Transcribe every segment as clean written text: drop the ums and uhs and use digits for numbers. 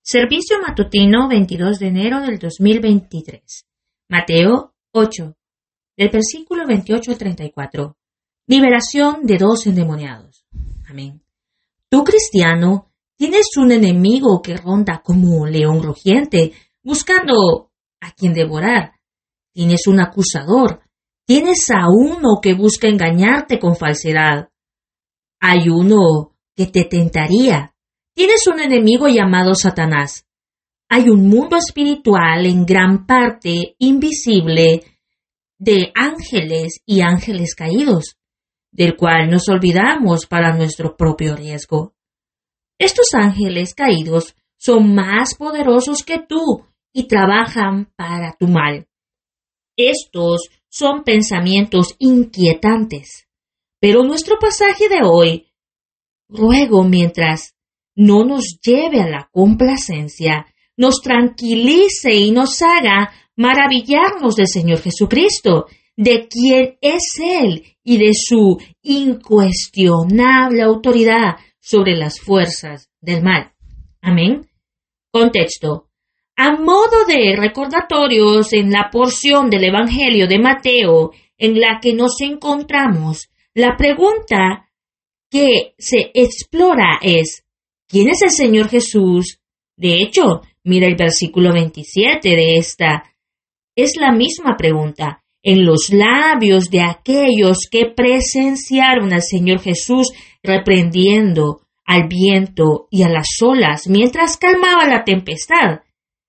Servicio matutino 22 de enero del 2023. Mateo 8, del versículo 28 al 34. Liberación de 2 endemoniados. Amén. Tú, cristiano, tienes un enemigo que ronda como un león rugiente, buscando a quien devorar. Tienes un acusador. Tienes a uno que busca engañarte con falsedad. Hay uno que te tentaría. Tienes un enemigo llamado Satanás. Hay un mundo espiritual en gran parte invisible de ángeles y ángeles caídos, del cual nos olvidamos para nuestro propio riesgo. Estos ángeles caídos son más poderosos que tú y trabajan para tu mal. Estos son pensamientos inquietantes. Pero nuestro pasaje de hoy, ruego mientras no nos lleve a la complacencia, nos tranquilice y nos haga maravillarnos del Señor Jesucristo, de quien es Él y de su incuestionable autoridad sobre las fuerzas del mal. Amén. Contexto. A modo de recordatorios en la porción del Evangelio de Mateo en la que nos encontramos, la pregunta que se explora es: ¿quién es el Señor Jesús? De hecho, mira el versículo 27 de esta. Es la misma pregunta en los labios de aquellos que presenciaron al Señor Jesús reprendiendo al viento y a las olas mientras calmaba la tempestad.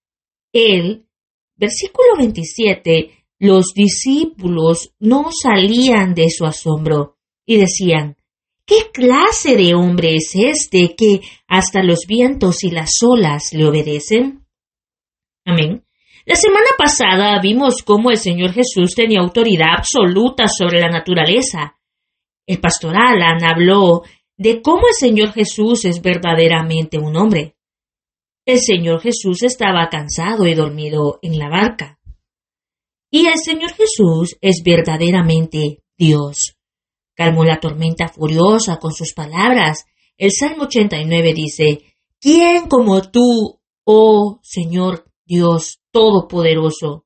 Versículo 27, los discípulos no salían de su asombro y decían: ¿qué clase de hombre es este que hasta los vientos y las olas le obedecen? Amén. La semana pasada vimos cómo el Señor Jesús tenía autoridad absoluta sobre la naturaleza. El pastor Alan habló de cómo el Señor Jesús es verdaderamente un hombre. El Señor Jesús estaba cansado y dormido en la barca. Y el Señor Jesús es verdaderamente Dios. Calmó la tormenta furiosa con sus palabras. El Salmo 89 dice: ¿quién como tú, oh Señor Dios Todopoderoso,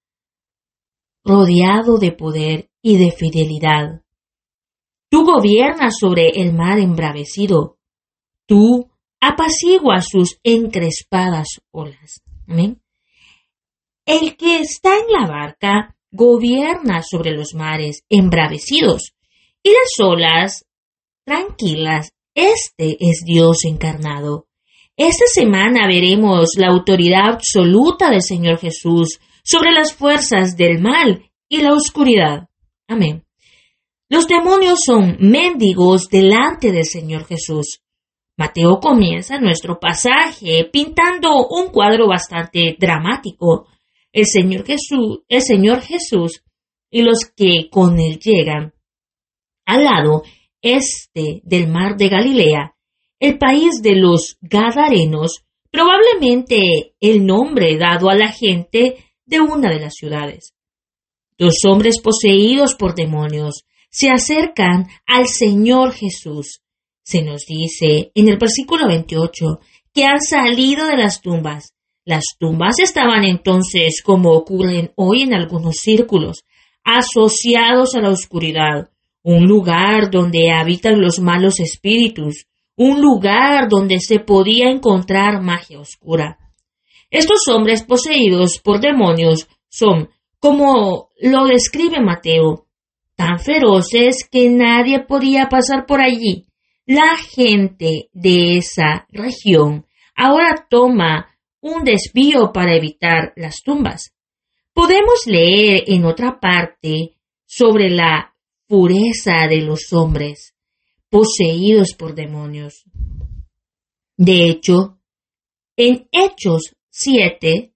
rodeado de poder y de fidelidad? Tú gobiernas sobre el mar embravecido. Tú apaciguas sus encrespadas olas. Amén. El que está en la barca gobierna sobre los mares embravecidos y las olas tranquilas. Este es Dios encarnado. Esta semana veremos la autoridad absoluta del Señor Jesús sobre las fuerzas del mal y la oscuridad. Amén. Los demonios son mendigos delante del Señor Jesús. Mateo comienza nuestro pasaje pintando un cuadro bastante dramático. El Señor Jesús y los que con él llegan al lado este del mar de Galilea, el país de los Gadarenos, probablemente el nombre dado a la gente de una de las ciudades. 2 hombres poseídos por demonios se acercan al Señor Jesús. Se nos dice en el versículo 28 que han salido de las tumbas. Las tumbas estaban entonces, como ocurren hoy en algunos círculos, asociados a la oscuridad, un lugar donde habitan los malos espíritus, un lugar donde se podía encontrar magia oscura. Estos hombres poseídos por demonios son, como lo describe Mateo, tan feroces que nadie podía pasar por allí. La gente de esa región ahora toma un desvío para evitar las tumbas. Podemos leer en otra parte sobre la pureza de los hombres poseídos por demonios. De hecho, en Hechos 7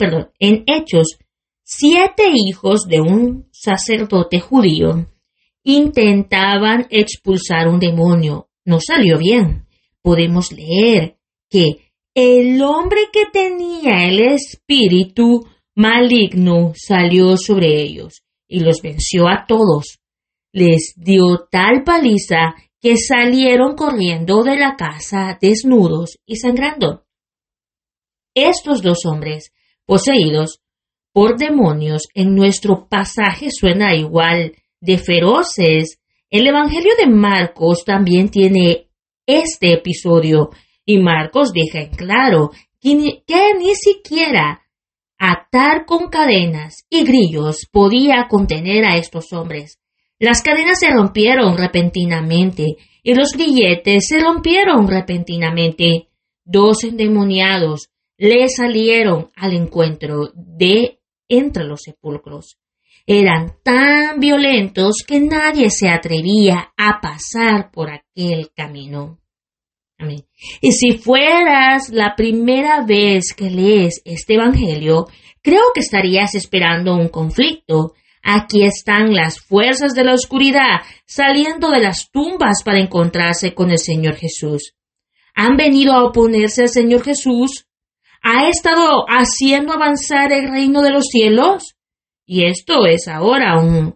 hijos de un sacerdote judío intentaban expulsar un demonio. No salió bien. Podemos leer que el hombre que tenía el espíritu maligno salió sobre ellos y los venció a todos. Les dio tal paliza que salieron corriendo de la casa desnudos y sangrando. Estos dos hombres, poseídos por demonios, en nuestro pasaje suena igual de feroces. El Evangelio de Marcos también tiene este episodio y Marcos deja en claro que ni siquiera atar con cadenas y grillos podía contener a estos hombres. Las cadenas se rompieron repentinamente y los grilletes se rompieron repentinamente. Dos endemoniados le salieron al encuentro de entre los sepulcros. Eran tan violentos que nadie se atrevía a pasar por aquel camino. Amén. Y si fueras la primera vez que lees este evangelio, creo que estarías esperando un conflicto. Aquí están las fuerzas de la oscuridad saliendo de las tumbas para encontrarse con el Señor Jesús. ¿Han venido a oponerse al Señor Jesús? ¿Ha estado haciendo avanzar el reino de los cielos? Y esto es ahora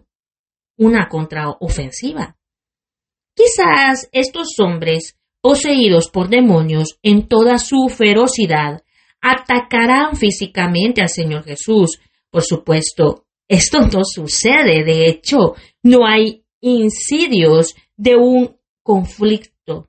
una contraofensiva. Quizás estos hombres, poseídos por demonios en toda su ferocidad, atacarán físicamente al Señor Jesús. Por supuesto, esto no sucede. De hecho, no hay indicios de un conflicto.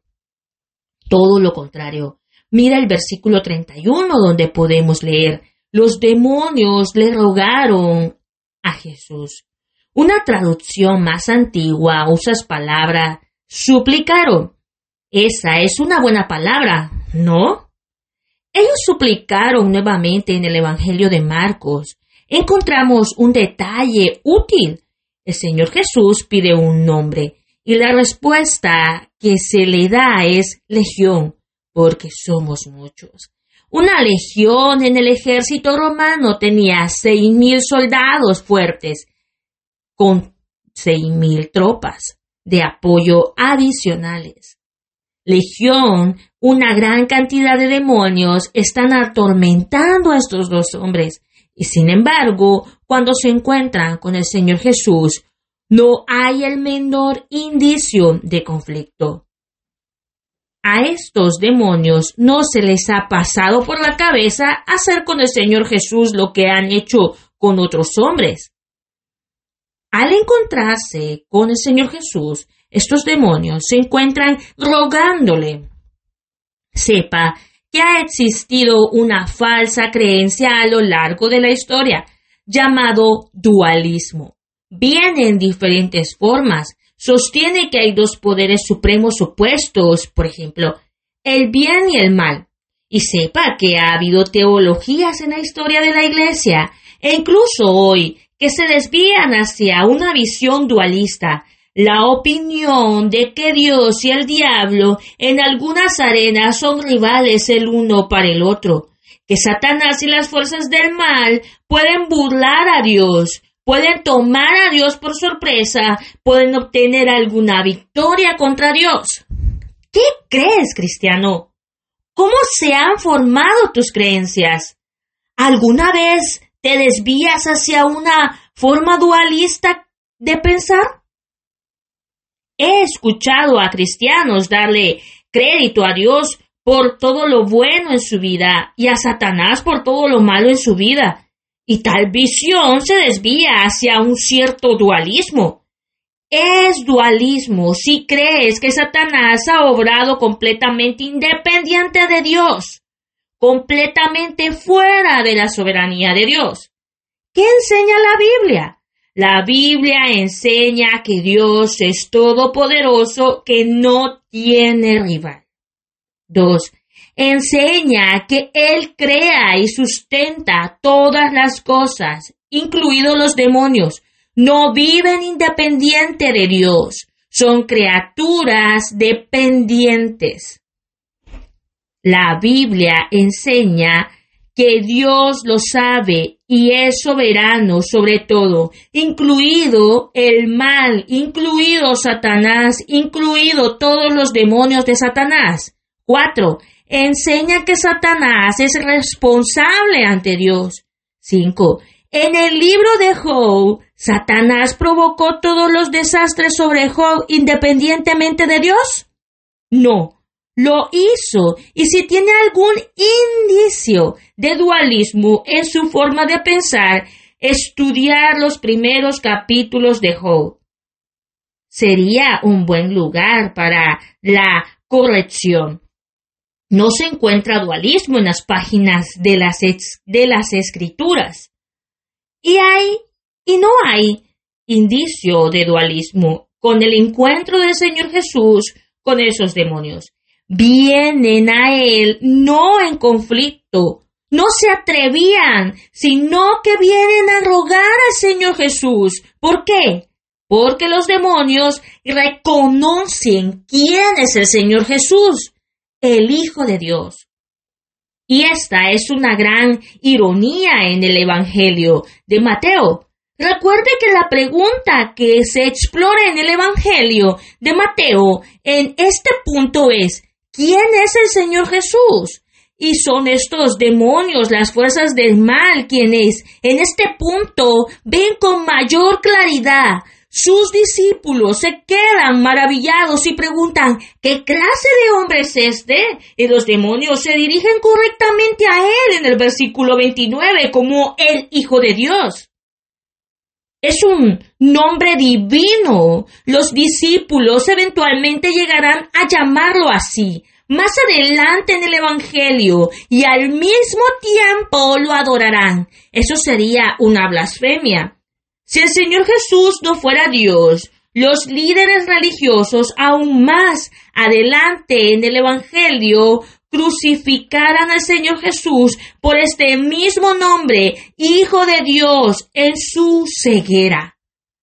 Todo lo contrario. Mira el versículo 31 donde podemos leer: los demonios le rogaron a Jesús. Una traducción más antigua usa la palabra suplicaron. Esa es una buena palabra, ¿no? Ellos suplicaron nuevamente en el Evangelio de Marcos. Encontramos un detalle útil. El Señor Jesús pide un nombre y la respuesta que se le da es legión, porque somos muchos. Una legión en el ejército romano tenía 6,000 soldados fuertes con 6,000 tropas de apoyo adicionales. Legión, una gran cantidad de demonios están atormentando a estos dos hombres y sin embargo, cuando se encuentran con el Señor Jesús, no hay el menor indicio de conflicto. A estos demonios no se les ha pasado por la cabeza hacer con el Señor Jesús lo que han hecho con otros hombres. Al encontrarse con el Señor Jesús, estos demonios se encuentran rogándole. Sepa que ha existido una falsa creencia a lo largo de la historia, llamado dualismo. Viene en diferentes formas. Sostiene que hay dos poderes supremos opuestos, por ejemplo, el bien y el mal. Y sepa que ha habido teologías en la historia de la Iglesia, e incluso hoy, que se desvían hacia una visión dualista, la opinión de que Dios y el diablo en algunas arenas son rivales el uno para el otro, que Satanás y las fuerzas del mal pueden burlar a Dios, pueden tomar a Dios por sorpresa, pueden obtener alguna victoria contra Dios. ¿Qué crees, cristiano? ¿Cómo se han formado tus creencias? ¿Alguna vez te desvías hacia una forma dualista de pensar? He escuchado a cristianos darle crédito a Dios por todo lo bueno en su vida y a Satanás por todo lo malo en su vida. Y tal visión se desvía hacia un cierto dualismo. Es dualismo si crees que Satanás ha obrado completamente independiente de Dios, completamente fuera de la soberanía de Dios. ¿Qué enseña la Biblia? La Biblia enseña que Dios es todopoderoso, que no tiene rival. 2. Enseña que Él crea y sustenta todas las cosas, incluidos los demonios. No viven independiente de Dios, son criaturas dependientes. La Biblia enseña que Dios lo sabe y es soberano sobre todo, incluido el mal, incluido Satanás, incluido todos los demonios de Satanás. 4. Enseña que Satanás es responsable ante Dios. 5. En el libro de Job, ¿Satanás provocó todos los desastres sobre Job independientemente de Dios? No. lo hizo, y si tiene algún indicio de dualismo en su forma de pensar, estudiar los primeros capítulos de Job. Sería un buen lugar para la corrección. No se encuentra dualismo en las páginas de las Escrituras. Y no hay indicio de dualismo con el encuentro del Señor Jesús con esos demonios. Vienen a Él no en conflicto, no se atrevían, sino que vienen a rogar al Señor Jesús. ¿Por qué? Porque los demonios reconocen quién es el Señor Jesús, el Hijo de Dios. Y esta es una gran ironía en el Evangelio de Mateo. Recuerde que la pregunta que se explora en el Evangelio de Mateo en este punto es: ¿quién es el Señor Jesús? Y son estos demonios, las fuerzas del mal, quienes en este punto ven con mayor claridad. Sus discípulos se quedan maravillados y preguntan: ¿qué clase de hombre es este? Y los demonios se dirigen correctamente a él en el versículo 29 como el Hijo de Dios. Es un nombre divino. Los discípulos eventualmente llegarán a llamarlo así más adelante en el Evangelio, y al mismo tiempo lo adorarán. Eso sería una blasfemia. Si el Señor Jesús no fuera Dios, los líderes religiosos aún más adelante en el Evangelio crucificaran al Señor Jesús por este mismo nombre, Hijo de Dios, en su ceguera.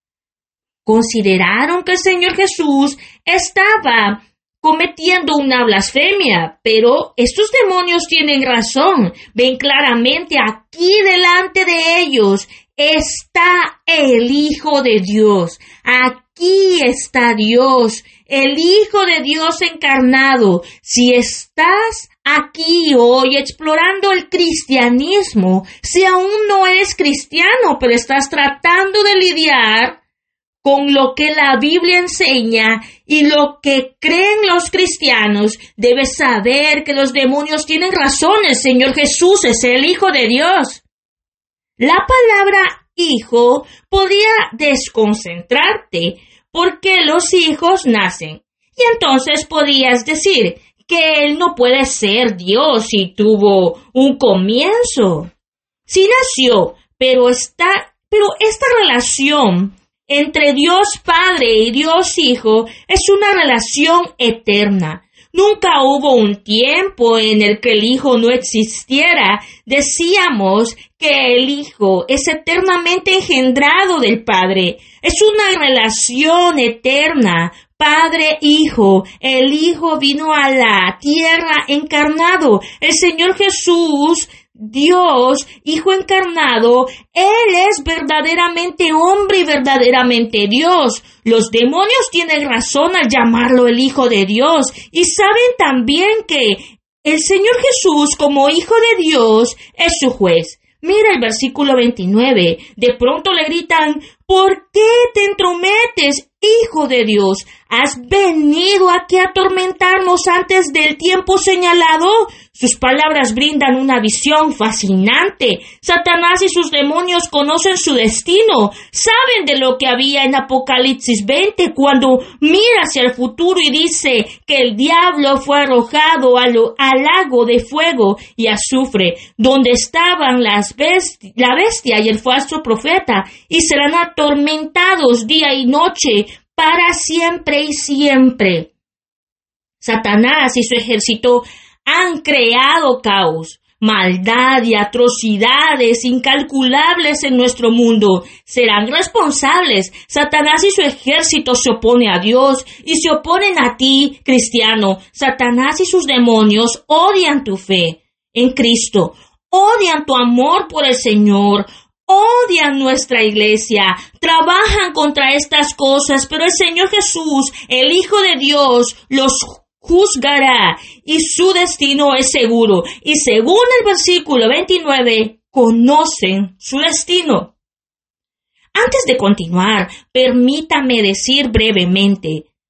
Consideraron que el Señor Jesús estaba cometiendo una blasfemia, pero estos demonios tienen razón. Ven claramente aquí delante de ellos está el Hijo de Dios. Aquí está Dios, el Hijo de Dios encarnado. Si estás aquí hoy explorando el cristianismo, si aún no eres cristiano, pero estás tratando de lidiar con lo que la Biblia enseña y lo que creen los cristianos, debes saber que los demonios tienen razón. El Señor Jesús es el Hijo de Dios. La palabra hijo podría desconcentrarte porque los hijos nacen. Y entonces podías decir que Él no puede ser Dios si tuvo un comienzo. Sí nació, pero esta relación entre Dios Padre y Dios Hijo es una relación eterna. Nunca hubo un tiempo en el que el Hijo no existiera. Decíamos que el Hijo es eternamente engendrado del Padre. Es una relación eterna. Padre-Hijo. El Hijo vino a la tierra encarnado. El Señor Jesús, Dios, Hijo encarnado, Él es verdaderamente hombre y verdaderamente Dios. Los demonios tienen razón al llamarlo el Hijo de Dios, y saben también que el Señor Jesús, como Hijo de Dios, es su juez. Mira el versículo 29. De pronto le gritan: ¿por qué te entrometes, Hijo de Dios? ¿Has venido aquí a atormentarnos antes del tiempo señalado? Sus palabras brindan una visión fascinante. Satanás y sus demonios conocen su destino. Saben de lo que había en Apocalipsis 20 cuando mira hacia el futuro y dice que el diablo fue arrojado al lago de fuego y azufre, donde estaban la bestia y el falso profeta, y serán atormentados día y noche para siempre y siempre. Satanás y su ejército han creado caos, maldad y atrocidades incalculables en nuestro mundo. Serán responsables. Satanás y su ejército se oponen a Dios y se oponen a ti, cristiano. Satanás y sus demonios odian tu fe en Cristo, odian tu amor por el Señor, odian nuestra iglesia, trabajan contra estas cosas, pero el Señor Jesús, el Hijo de Dios, los juzgará y su destino es seguro. Y según el versículo 29, conocen su destino. Antes de continuar, permítame decir brevemente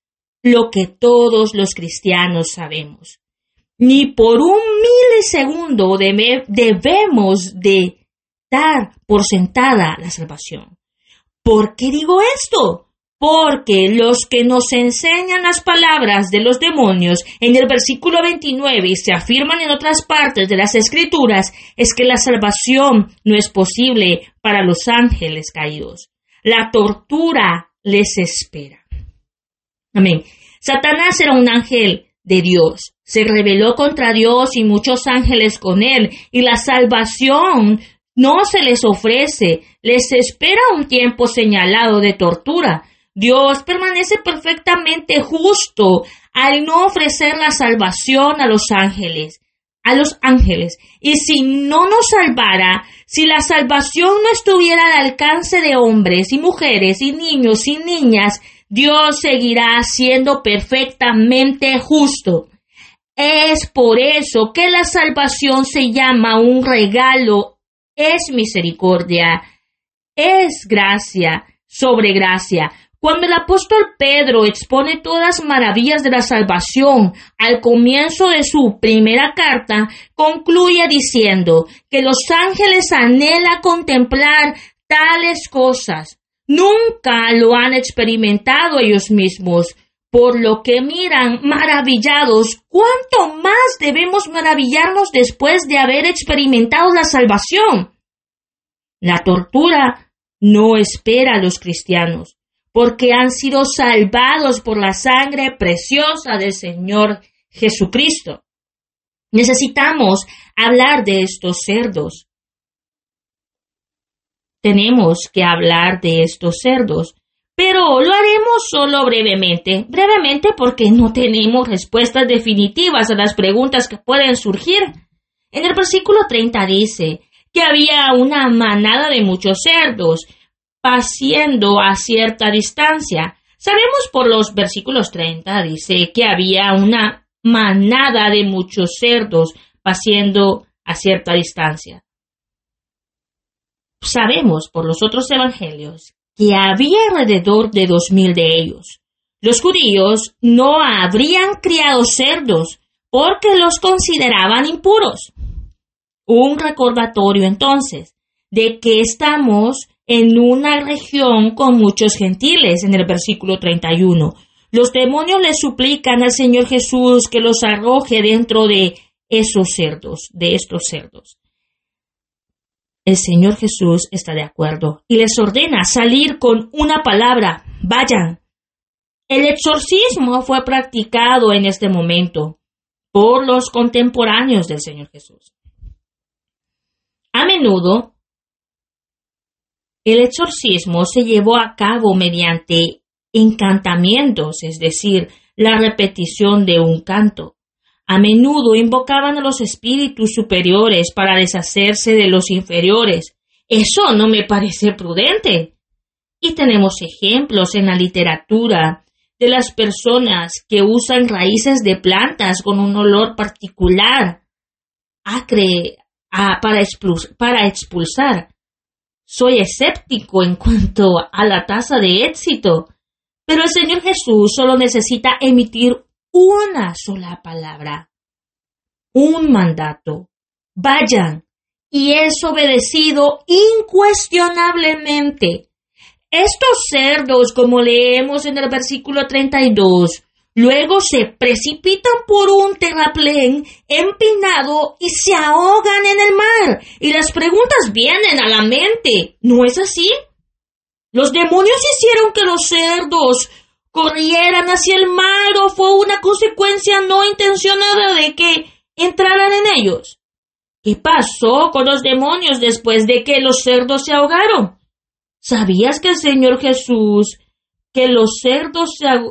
lo que todos los cristianos sabemos. Ni por un milisegundo debemos de dar por sentada la salvación. ¿Por qué digo esto? Porque los que nos enseñan las palabras de los demonios en el versículo 29 y se afirman en otras partes de las Escrituras es que la salvación no es posible para los ángeles caídos. La tortura les espera. Amén. Satanás era un ángel de Dios. Se rebeló contra Dios y muchos ángeles con él, y la salvación no se les ofrece. Les espera un tiempo señalado de tortura. Dios permanece perfectamente justo al no ofrecer la salvación a los ángeles. Y si no nos salvara, si la salvación no estuviera al alcance de hombres y mujeres y niños y niñas, Dios seguirá siendo perfectamente justo. Es por eso que la salvación se llama un regalo, es misericordia, es gracia sobre gracia. Cuando el apóstol Pedro expone todas las maravillas de la salvación al comienzo de su primera carta, concluye diciendo que los ángeles anhelan contemplar tales cosas. Nunca lo han experimentado ellos mismos, por lo que miran maravillados. ¿Cuánto más debemos maravillarnos después de haber experimentado la salvación? La tortura no espera a los cristianos, porque han sido salvados por la sangre preciosa del Señor Jesucristo. Necesitamos hablar de estos cerdos. Tenemos que hablar de estos cerdos, pero lo haremos solo brevemente porque no tenemos respuestas definitivas a las preguntas que pueden surgir. En el versículo 30 dice que había una manada de muchos cerdos paciendo a cierta distancia. Sabemos por los versículos 30, dice que había una manada de muchos cerdos paciendo a cierta distancia. Sabemos por los otros evangelios que había alrededor de 2,000 de ellos. Los judíos no habrían criado cerdos porque los consideraban impuros. Un recordatorio entonces de que estamos en una región con muchos gentiles en el versículo 31. Los demonios le suplican al Señor Jesús que los arroje dentro de estos cerdos. El Señor Jesús está de acuerdo y les ordena salir con una palabra: vayan. El exorcismo fue practicado en este momento por los contemporáneos del Señor Jesús. A menudo, el exorcismo se llevó a cabo mediante encantamientos, es decir, la repetición de un canto. A menudo invocaban a los espíritus superiores para deshacerse de los inferiores. Eso no me parece prudente. Y tenemos ejemplos en la literatura de las personas que usan raíces de plantas con un olor particular para expulsar. Soy escéptico en cuanto a la tasa de éxito, pero el Señor Jesús solo necesita emitir una sola palabra, un mandato: vayan, y es obedecido incuestionablemente. Estos cerdos, como leemos en el versículo 32, luego se precipitan por un terraplén empinado y se ahogan en el mar. Y las preguntas vienen a la mente, ¿no es así? ¿Los demonios hicieron que los cerdos corrieran hacia el mar o fue una consecuencia no intencionada de que entraran en ellos? ¿Qué pasó con los demonios después de que los cerdos se ahogaron? ¿Sabías que Señor Jesús que los cerdos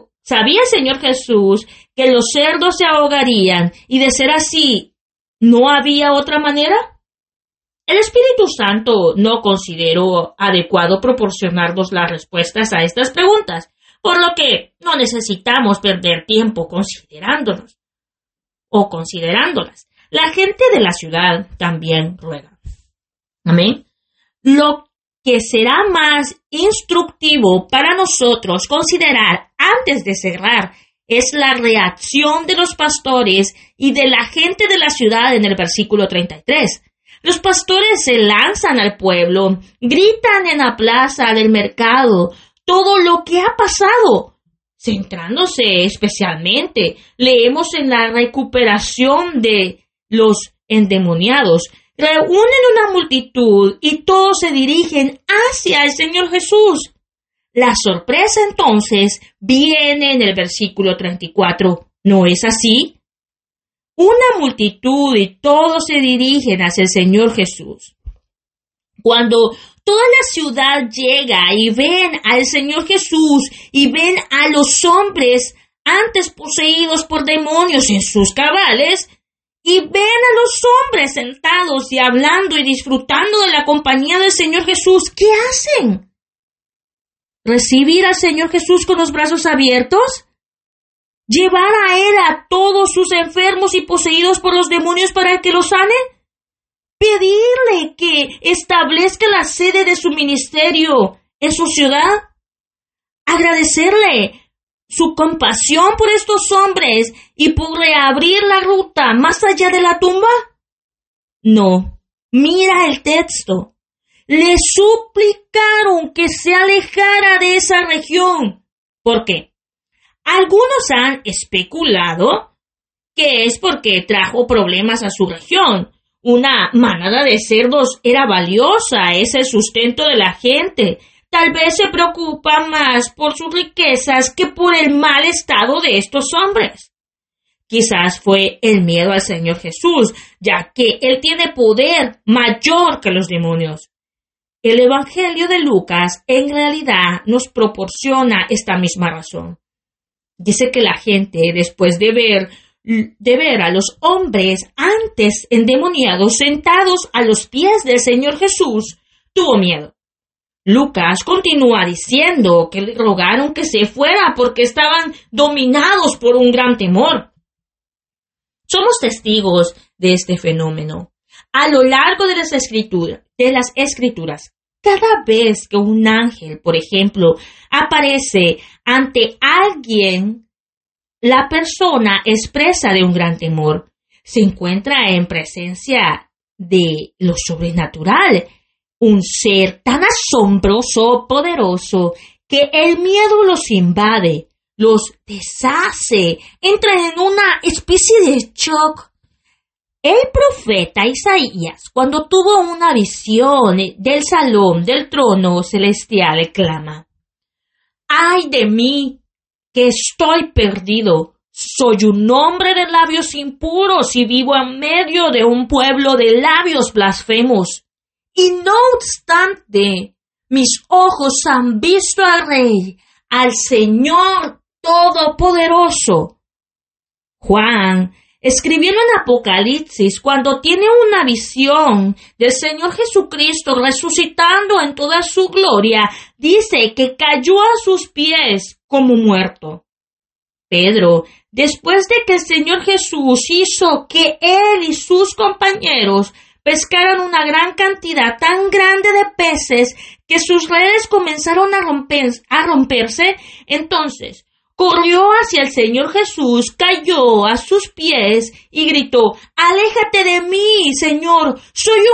se ahogarían y de ser así no había otra manera? El Espíritu Santo no consideró adecuado proporcionarnos las respuestas a estas preguntas, por lo que no necesitamos perder tiempo considerándolas. La gente de la ciudad también ruega. Amén. Lo que será más instructivo para nosotros considerar antes de cerrar es la reacción de los pastores y de la gente de la ciudad en el versículo 33. Los pastores se lanzan al pueblo, gritan en la plaza del mercado todo lo que ha pasado. Centrándose especialmente, leemos en la recuperación de los endemoniados. Reúnen una multitud y todos se dirigen hacia el Señor Jesús. La sorpresa entonces viene en el versículo 34. ¿No es así? Una multitud y todos se dirigen hacia el Señor Jesús. Cuando toda la ciudad llega y ven al Señor Jesús y ven a los hombres antes poseídos por demonios en sus cabales, y ven a los hombres sentados y hablando y disfrutando de la compañía del Señor Jesús, ¿qué hacen? ¿Recibir al Señor Jesús con los brazos abiertos? ¿Llevar a Él a todos sus enfermos y poseídos por los demonios para que los sane? ¿Pedirle que establezca la sede de su ministerio en su ciudad? ¿Agradecerle su compasión por estos hombres y por reabrir la ruta más allá de la tumba? No, mira el texto. Le suplicaron que se alejara de esa región. ¿Por qué? Algunos han especulado que es porque trajo problemas a su región. Una manada de cerdos era valiosa, es el sustento de la gente. Tal vez se preocupa más por sus riquezas que por el mal estado de estos hombres. Quizás fue el miedo al Señor Jesús, ya que Él tiene poder mayor que los demonios. El Evangelio de Lucas en realidad nos proporciona esta misma razón. Dice que la gente, después de ver a los hombres antes endemoniados sentados a los pies del Señor Jesús, tuvo miedo. Lucas continúa diciendo que le rogaron que se fuera porque estaban dominados por un gran temor. Somos testigos de este fenómeno. A lo largo de las escrituras, cada vez que un ángel, por ejemplo, aparece ante alguien, la persona expresa de un gran temor. Se encuentra en presencia de lo sobrenatural. Un ser tan asombroso, poderoso, que el miedo los invade, los deshace, entran en una especie de shock. El profeta Isaías, cuando tuvo una visión del salón del trono celestial, clama: ¡ay de mí, que estoy perdido! Soy un hombre de labios impuros y vivo en medio de un pueblo de labios blasfemos. Y no obstante, mis ojos han visto al Rey, al Señor Todopoderoso. Juan, escribiendo en Apocalipsis, cuando tiene una visión del Señor Jesucristo resucitando en toda su gloria, dice que cayó a sus pies como muerto. Pedro, después de que el Señor Jesús hizo que él y sus compañeros pescaron una gran cantidad tan grande de peces que sus redes comenzaron a romperse, entonces corrió hacia el Señor Jesús, cayó a sus pies y gritó: ¡aléjate de mí, Señor! Soy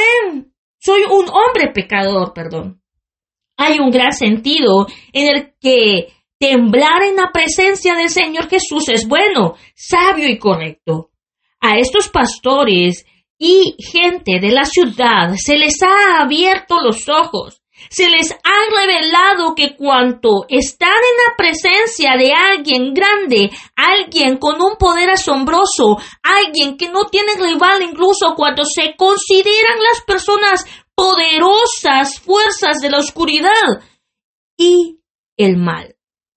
un hombre pecador, Hay un gran sentido en el que temblar en la presencia del Señor Jesús es bueno, sabio y correcto. A estos pastores y gente de la ciudad se les ha abierto los ojos, se les ha revelado que cuando están en la presencia de alguien grande, alguien con un poder asombroso, alguien que no tiene rival incluso cuando se consideran las personas poderosas fuerzas de la oscuridad y el mal.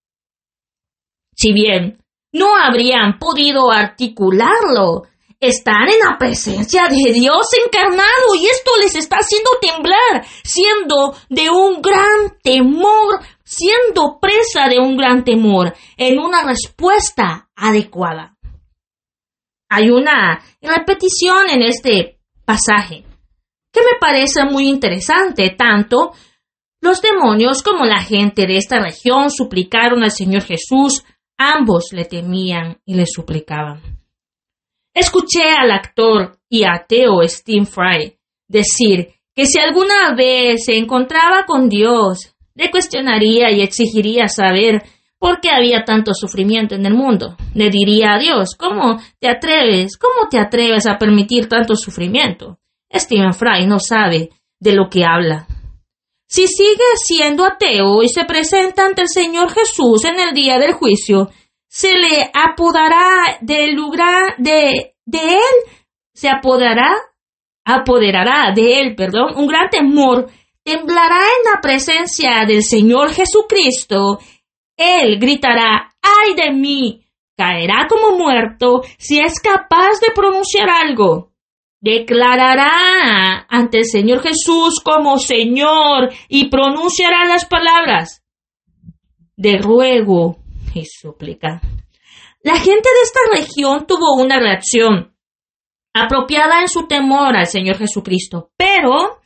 Si bien no habrían podido articularlo, están en la presencia de Dios encarnado y esto les está haciendo temblar, siendo presa de un gran temor, en una respuesta adecuada. Hay una repetición en este pasaje que me parece muy interesante. Tanto los demonios como la gente de esta región suplicaron al Señor Jesús Ambos le temían y le suplicaban. Escuché al actor y ateo Stephen Fry decir que si alguna vez se encontraba con Dios, le cuestionaría y exigiría saber por qué había tanto sufrimiento en el mundo. Le diría a Dios, ¿cómo te atreves a permitir tanto sufrimiento? Stephen Fry no sabe de lo que habla. Si sigue siendo ateo y se presenta ante el Señor Jesús en el día del juicio, se le apoderará del lugar de él, apoderará de él, un gran temor, temblará en la presencia del Señor Jesucristo. Él gritará, ¡ay de mí! Caerá como muerto si es capaz de pronunciar algo. Declarará ante el Señor Jesús como Señor y pronunciará las palabras de ruego y súplica. La gente de esta región tuvo una reacción apropiada en su temor al Señor Jesucristo, pero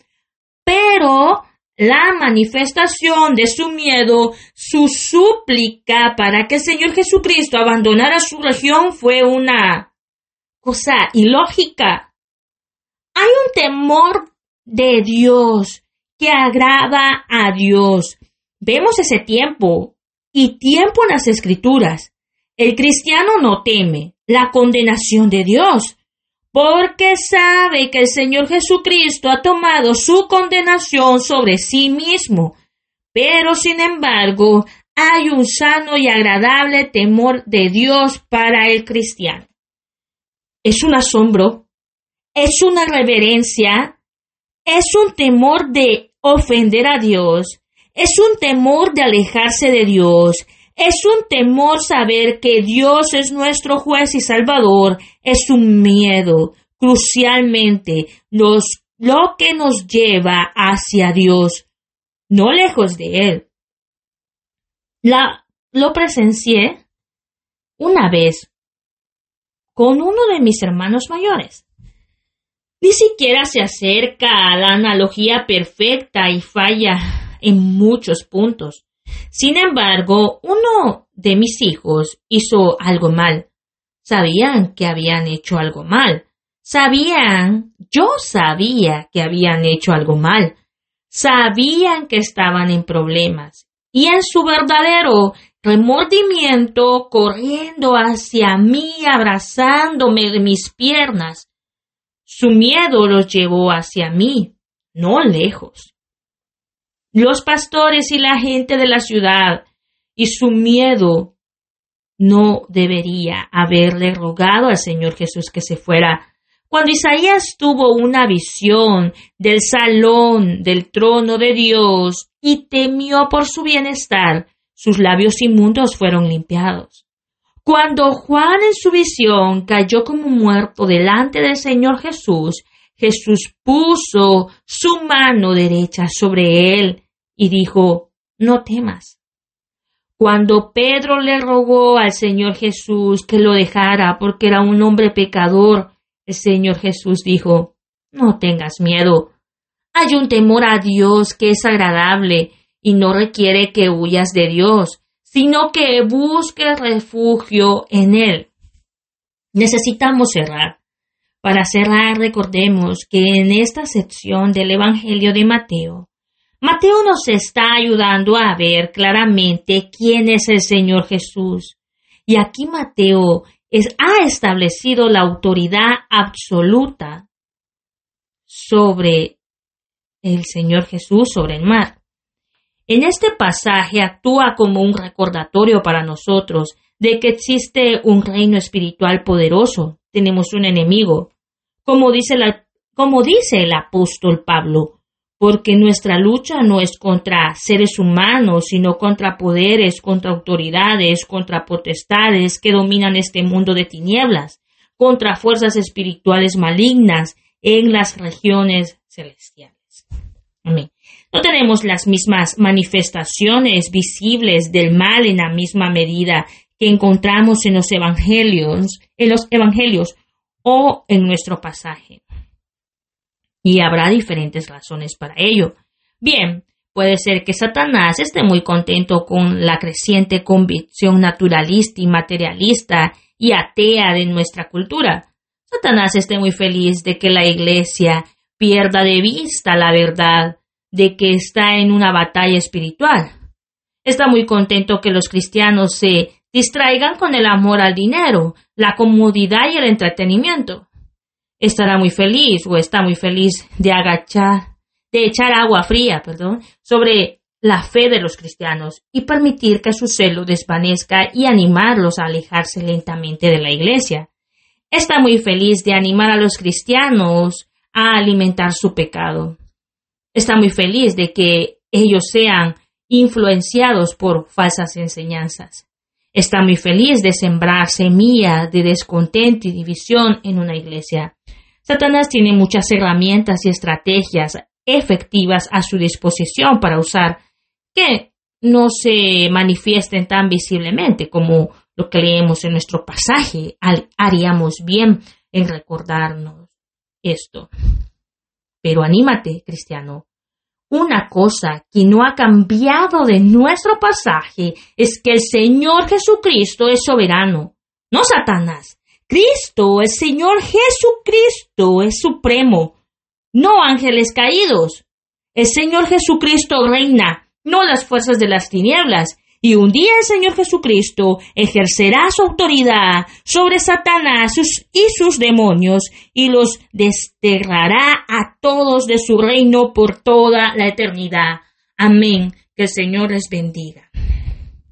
la manifestación de su miedo, su súplica para que el Señor Jesucristo abandonara su región fue una cosa ilógica. Hay un temor de Dios que agrada a Dios. Vemos ese tiempo y tiempo en las Escrituras. El cristiano no teme la condenación de Dios, porque sabe que el Señor Jesucristo ha tomado su condenación sobre sí mismo. Pero, sin embargo, hay un sano y agradable temor de Dios para el cristiano. Es un asombro, es una reverencia, es un temor de ofender a Dios, es un temor de alejarse de Dios, es un temor saber que Dios es nuestro juez y salvador, es un miedo, crucialmente, lo que nos lleva hacia Dios, no lejos de Él. Lo presencié una vez con uno de mis hermanos mayores. Ni siquiera se acerca a la analogía perfecta y falla en muchos puntos. Sin embargo, uno de mis hijos hizo algo mal. Sabían que habían hecho algo mal. Yo sabía que habían hecho algo mal. Sabían que estaban en problemas. Y en su verdadero remordimiento, corriendo hacia mí, abrazándome de mis piernas, su miedo los llevó hacia mí, no lejos. Los pastores y la gente de la ciudad y su miedo no debería haberle rogado al Señor Jesús que se fuera. Cuando Isaías tuvo una visión del salón del trono de Dios y temió por su bienestar, sus labios inmundos fueron limpiados. Cuando Juan en su visión cayó como muerto delante del Señor Jesús, Jesús puso su mano derecha sobre él y dijo, no temas. Cuando Pedro le rogó al Señor Jesús que lo dejara porque era un hombre pecador, el Señor Jesús dijo, no tengas miedo. Hay un temor a Dios que es agradable y no requiere que huyas de Dios, sino que busques refugio en Él. Necesitamos cerrar. Para cerrar, recordemos que en esta sección del Evangelio de Mateo nos está ayudando a ver claramente quién es el Señor Jesús. Y aquí Mateo ha establecido la autoridad absoluta sobre el Señor Jesús, sobre el mar. En este pasaje actúa como un recordatorio para nosotros de que existe un reino espiritual poderoso. Tenemos un enemigo, como dice el apóstol Pablo, porque nuestra lucha no es contra seres humanos, sino contra poderes, contra autoridades, contra potestades que dominan este mundo de tinieblas, contra fuerzas espirituales malignas en las regiones celestiales. Amén. No tenemos las mismas manifestaciones visibles del mal en la misma medida que encontramos en los evangelios o en nuestro pasaje. Y habrá diferentes razones para ello. Bien, Puede ser que Satanás esté muy contento con la creciente convicción naturalista y materialista y atea de nuestra cultura. Satanás esté muy feliz de que la Iglesia pierda de vista la verdad, de que está en una batalla espiritual. Está muy contento que los cristianos se distraigan con el amor al dinero, la comodidad y el entretenimiento. Estará muy feliz o está muy feliz de echar agua fría, sobre la fe de los cristianos y permitir que su celo desvanezca y animarlos a alejarse lentamente de la Iglesia. Está muy feliz de animar a los cristianos a alimentar su pecado. Está muy feliz de que ellos sean influenciados por falsas enseñanzas. Está muy feliz de sembrar semillas de descontento y división en una iglesia. Satanás tiene muchas herramientas y estrategias efectivas a su disposición para usar que no se manifiesten tan visiblemente como lo que leemos en nuestro pasaje. Haríamos bien en recordarnos esto. Pero anímate, cristiano. Una cosa que no ha cambiado de nuestro pasaje es que el Señor Jesucristo es soberano, no Satanás. Cristo, el Señor Jesucristo, es supremo, no ángeles caídos. El Señor Jesucristo reina, no las fuerzas de las tinieblas. Y un día el Señor Jesucristo ejercerá su autoridad sobre Satanás y sus demonios y los desterrará a todos de su reino por toda la eternidad. Amén. Que el Señor les bendiga.